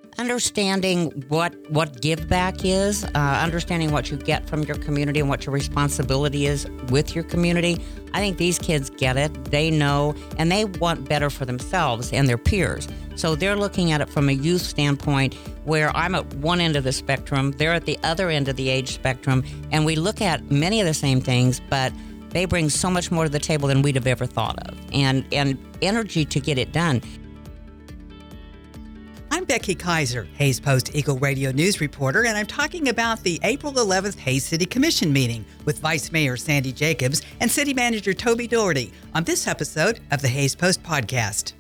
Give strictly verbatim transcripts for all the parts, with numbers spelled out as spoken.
Understanding what what give back is, uh, understanding what you get from your community and what your responsibility is with your community. I think these kids get it. They know, and they want better for themselves and their peers. So they're looking at it from a youth standpoint, where I'm at one end of the spectrum, they're at the other end of the age spectrum, and we look at many of the same things, but they bring so much more to the table than we'd have ever thought of, and and energy to get it done. I'm Becky Kaiser, Hays Post Eagle Radio News reporter, and I'm talking about the April eleventh Hays City Commission meeting with Vice Mayor Sandy Jacobs and City Manager Toby Doherty on this episode of the Hays Post podcast.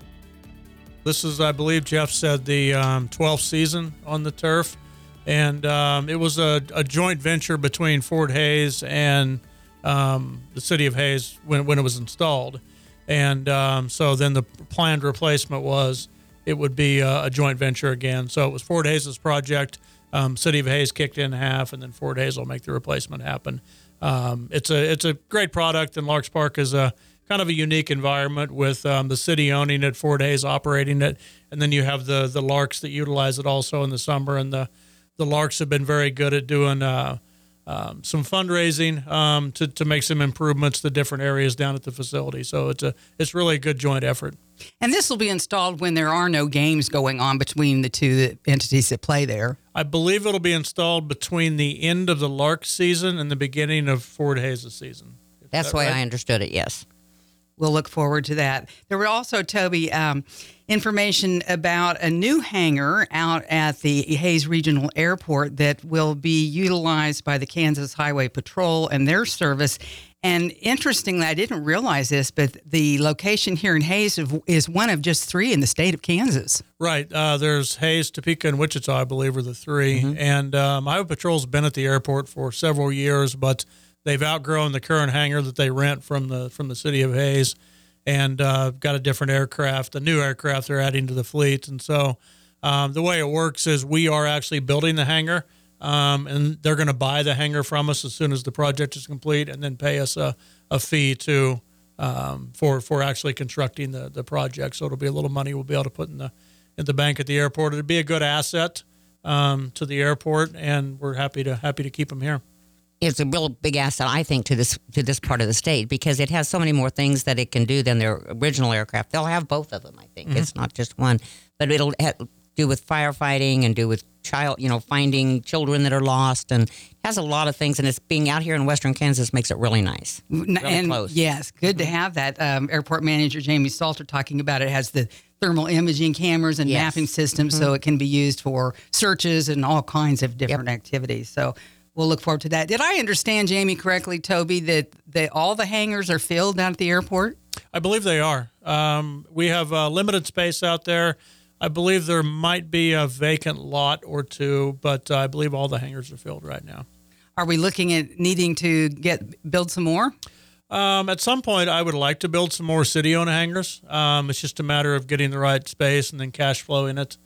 This is, I believe Jeff said, the um, twelfth season on the turf, and um, it was a, a joint venture between Fort Hays and um, the City of Hays when, when it was installed. And um, so then the planned replacement was it would be a, a joint venture again. So it was Fort Hays' project. Um, City of Hays kicked in half, and then Fort Hays will make the replacement happen. Um, it's a it's a great product, and Larks Park is a kind of a unique environment with um, the city owning it, Fort Hays operating it, and then you have the the Larks that utilize it also in the summer. And the the Larks have been very good at doing uh, um, some fundraising um, to to make some improvements to different areas down at the facility. So it's a it's really a good joint effort. And this will be installed when there are no games going on between the two entities that play there. I believe it'll be installed between the end of the Larks season and the beginning of Fort Hays' season. Is That's that the way right? I understood it, yes. We'll look forward to that. There were also, Toby, um, information about a new hangar out at the Hays Regional Airport that will be utilized by the Kansas Highway Patrol and their service. And interestingly, I didn't realize this, but the location here in Hays is one of just three in the state of Kansas. Right. Uh, there's Hays, Topeka, and Wichita, I believe, are the three. Mm-hmm. And um, Highway Patrol's been at the airport for several years, but they've outgrown the current hangar that they rent from the from the City of Hays, and uh, got a different aircraft, a new aircraft they're adding to the fleet. And so um, the way it works is we are actually building the hangar. Um, and they're going to buy the hangar from us as soon as the project is complete, and then pay us a, a fee to um, for for actually constructing the, the project. So it'll be a little money we'll be able to put in the in the bank at the airport. It'll be a good asset um, to the airport, and we're happy to happy to keep them here. It's a real big asset, I think, to this to this part of the state, because it has so many more things that it can do than their original aircraft. They'll have both of them, I think. Mm-hmm. It's not just one, but it'll have do with firefighting and do with child, you know, finding children that are lost, and has a lot of things. And it's being out here in Western Kansas makes it really nice. Really and close. Yes, good to have that. Um, airport manager Jamie Salter talking about it. It has the thermal imaging cameras and yes. mapping systems, mm-hmm. so it can be used for searches and all kinds of different yep. activities. So we'll look forward to that. Did I understand, Jamie, correctly, Toby, that they, all the hangars are filled down at the airport? I believe they are. Um, we have uh, limited space out there. I believe there might be a vacant lot or two, but uh, I believe all the hangars are filled right now. Are we looking at needing to get build some more? Um, at some point, I would like to build some more city-owned hangars. Um, it's just a matter of getting the right space and then cash flow in it.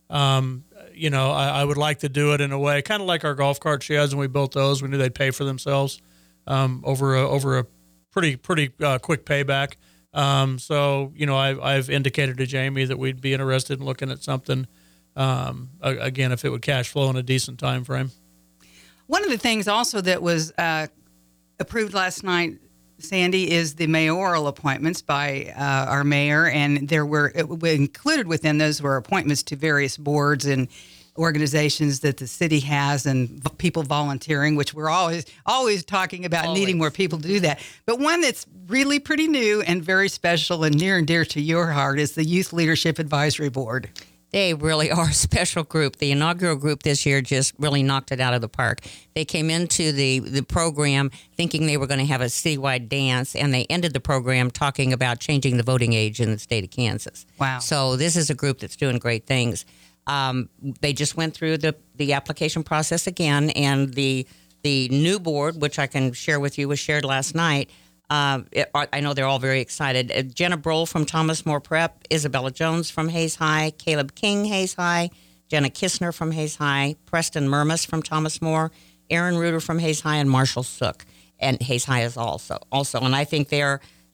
Um, you know, I, I would like to do it in a way, kind of like our golf cart sheds when we built those. We knew they'd pay for themselves um, over a, over a pretty pretty uh, quick payback. Um, so, you know, I've, I've indicated to Jamie that we'd be interested in looking at something, um, again, if it would cash flow in a decent time frame. One of the things also that was uh, approved last night, Sandy, is the mayoral appointments by uh, our mayor, and there were it, included within those were appointments to various boards and organizations that the city has, and v- people volunteering, which we're always always talking about always. needing more people to do that. But one that's really pretty new and very special and near and dear to your heart is the Youth Leadership Advisory Board. They really are a special group. The inaugural group this year just really knocked it out of the park. They came into the, the program thinking they were going to have a citywide dance, and they ended the program talking about changing the voting age in the state of Kansas. Wow. So this is a group that's doing great things. Um, they just went through the, the application process again, and the the new board, which I can share with you, was shared last night. Uh, it, I know they're all very excited. Uh, Jenna Broll from Thomas More Prep, Isabella Jones from Hays High, Caleb King, Hays High, Jenna Kistner from Hays High, Preston Murmas from Thomas More, Aaron Reuter from Hays High, and Marshall Sook. And Hays High is also. also. And I think they're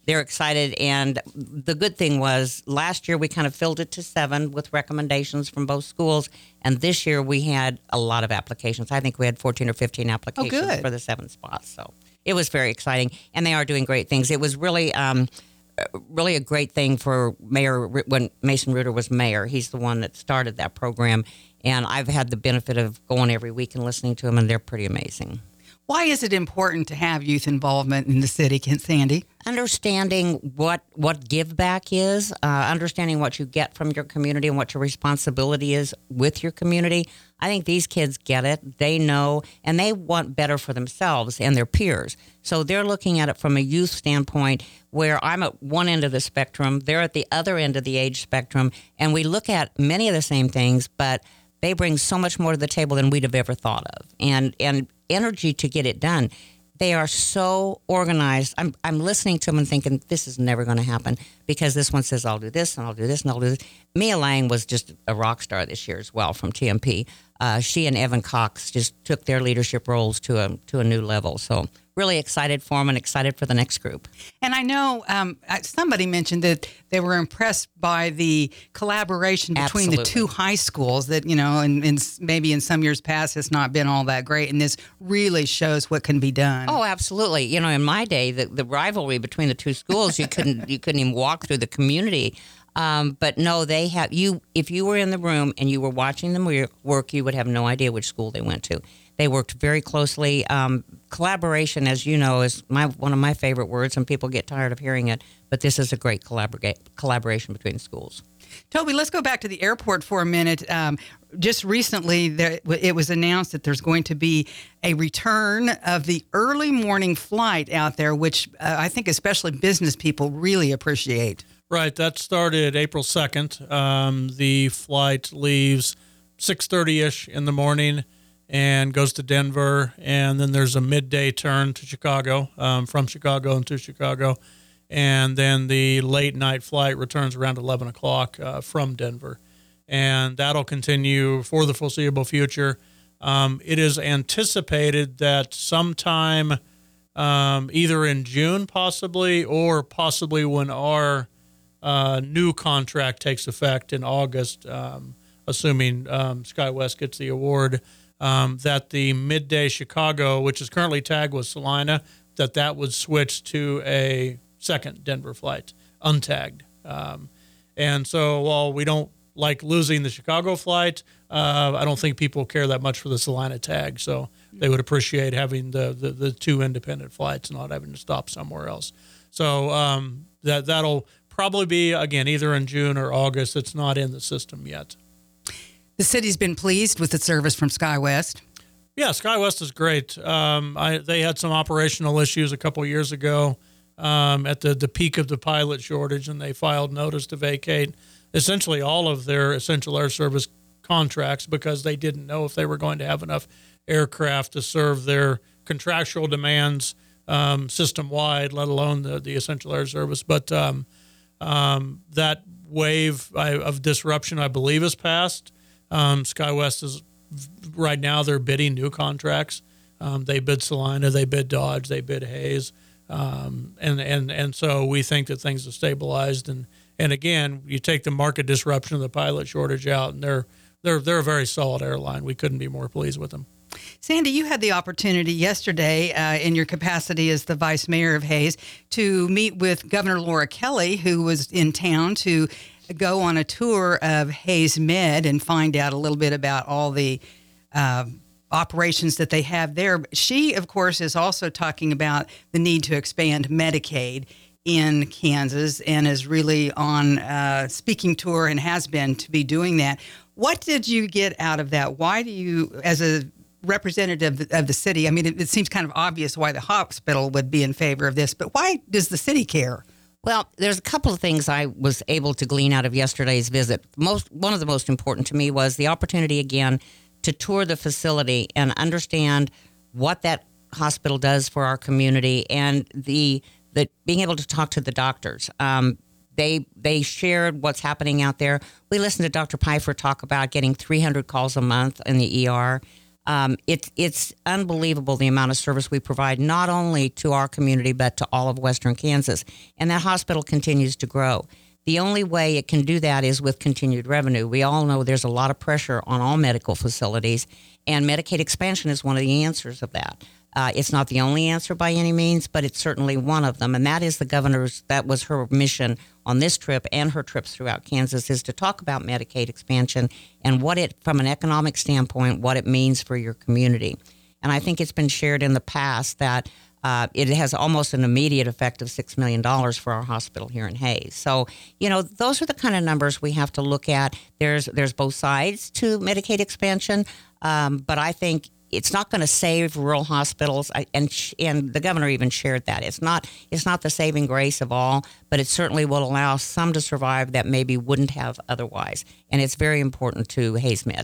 they're excited. And the good thing was last year we kind of filled it to seven with recommendations from both schools. And this year we had a lot of applications. I think we had fourteen or fifteen applications good. for the seven spots. So it was very exciting. And they are doing great things. It was really, um, really a great thing for Mayor, when Mason Reuter was mayor. He's the one that started that program. And I've had the benefit of going every week and listening to them, and they're pretty amazing. Why is it important to have youth involvement in the city, Sandy? Understanding what what give back is, uh, understanding what you get from your community and what your responsibility is with your community. I think these kids get it. They know, and they want better for themselves and their peers. So they're looking at it from a youth standpoint where I'm at one end of the spectrum, they're at the other end of the age spectrum, and we look at many of the same things, but they bring so much more to the table than we'd have ever thought of, and and energy to get it done. They are so organized. I'm I'm listening to them and thinking, this is never going to happen because this one says, I'll do this, and I'll do this, and I'll do this. Mia Lang was just a rock star this year as well from T M P. Uh, she and Evan Cox just took their leadership roles to a to a new level. So really excited for them and excited for the next group. And I know um, somebody mentioned that they were impressed by the collaboration between Absolutely. the two high schools that, you know, and, and maybe in some years past has not been all that great. And this really shows what can be done. Oh, absolutely. You know, in my day, the, the rivalry between the two schools, you couldn't you couldn't even walk through the community. Um, but no, they have you. If you were in the room and you were watching them work, you would have no idea which school they went to. They worked very closely. Um, collaboration, as you know, is my one of my favorite words, and people get tired of hearing it. But this is a great collabora- collaboration between schools. Toby, let's go back to the airport for a minute. Um, just recently, there, it was announced that there's going to be a return of the early morning flight out there, which uh, I think especially business people really appreciate. Right. That started April second. Um, the flight leaves six thirty-ish in the morning and goes to Denver. And then there's a midday turn to Chicago, um, from Chicago into Chicago. And then the late night flight returns around eleven o'clock uh, from Denver. And that'll continue for the foreseeable future. Um, it is anticipated that sometime um, either in June possibly or possibly when our uh, new contract takes effect in August, um, assuming um, SkyWest gets the award, um, that the midday Chicago, which is currently tagged with Salina, that that would switch to a second Denver flight, untagged. Um, and so while we don't like losing the Chicago flight, uh, I don't think people care that much for the Salina tag. So they would appreciate having the, the, the two independent flights and not having to stop somewhere else. So um, that, that'll probably be, again, either in June or August. It's not in the system yet. The city's been pleased with the service from SkyWest. Yeah, SkyWest is great. Um, I, they had some operational issues a couple years ago um, at the, the peak of the pilot shortage, and they filed notice to vacate essentially all of their essential air service contracts because they didn't know if they were going to have enough aircraft to serve their contractual demands um, system-wide, let alone the, the essential air service. But um, um, that wave of disruption, I believe, is passed. Um, SkyWest is right now they're bidding new contracts. Um, they bid Salina, they bid Dodge, they bid Hayes, um, and and and so we think that things have stabilized. And and again, you take the market disruption of the pilot shortage out, and they're they're they're a very solid airline. We couldn't be more pleased with them. Sandy, you had the opportunity yesterday uh, in your capacity as the vice mayor of Hayes to meet with Governor Laura Kelly, who was in town to go on a tour of Hayes Med and find out a little bit about all the uh, operations that they have there. She, of course, is also talking about the need to expand Medicaid in Kansas and is really on a speaking tour and has been to be doing that. What did you get out of that? Why do you, as a representative of the city, I mean, it, it seems kind of obvious why the hospital would be in favor of this, but why does the city care? Well, there's a couple of things I was able to glean out of yesterday's visit. Most, one of the most important to me was the opportunity again to tour the facility and understand what that hospital does for our community, and the the being able to talk to the doctors. Um, they they shared what's happening out there. We listened to Doctor Pfeiffer talk about getting three hundred calls a month in the E R. Um, it's it's unbelievable the amount of service we provide, not only to our community, but to all of Western Kansas. And that hospital continues to grow. The only way it can do that is with continued revenue. We all know there's a lot of pressure on all medical facilities, and Medicaid expansion is one of the answers of that. Uh, it's not the only answer by any means, but it's certainly one of them. And that is the governor's, that was her mission on this trip and her trips throughout Kansas, is to talk about Medicaid expansion and what it, from an economic standpoint, what it means for your community. And I think it's been shared in the past that uh, it has almost an immediate effect of six million dollars for our hospital here in Hayes. So, you know, those are the kind of numbers we have to look at. There's, there's both sides to Medicaid expansion, um, but I think it's not going to save rural hospitals, I, and and the governor even shared that. It's not it's not the saving grace of all, but it certainly will allow some to survive that maybe wouldn't have otherwise. And it's very important to Hayes Med.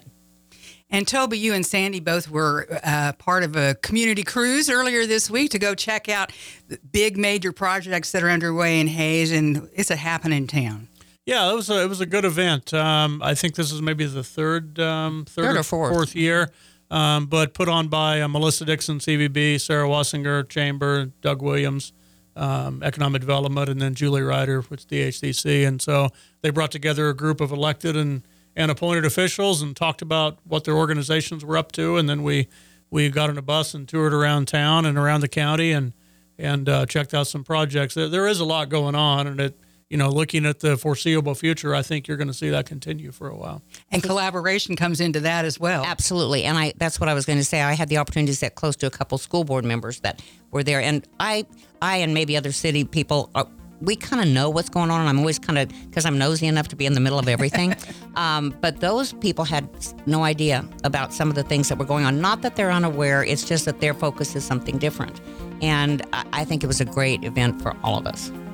And Toby, you and Sandy both were uh, part of a community cruise earlier this week to go check out the big major projects that are underway in Hayes, and it's a happening town. Yeah, it was a, it was a good event. Um, I think this is maybe the third um, third, Third or or fourth. fourth year. Um, but put on by uh, Melissa Dixon, C V B, Sarah Wassinger, Chamber, Doug Williams, um, Economic Development, and then Julie Ryder with D H C C. And so they brought together a group of elected and, and appointed officials and talked about what their organizations were up to. And then we, we got on a bus and toured around town and around the county and and uh, checked out some projects. There, there is a lot going on, and it, you know, looking at the foreseeable future, I think you're going to see that continue for a while. And collaboration comes into that as well. Absolutely. And I that's what I was going to say. I had the opportunity to sit close to a couple school board members that were there. And I, I and maybe other city people, are, we kind of know what's going on. And I'm always kind of, because I'm nosy enough to be in the middle of everything. um, but those people had no idea about some of the things that were going on. Not that they're unaware. It's just that their focus is something different. And I, I think it was a great event for all of us.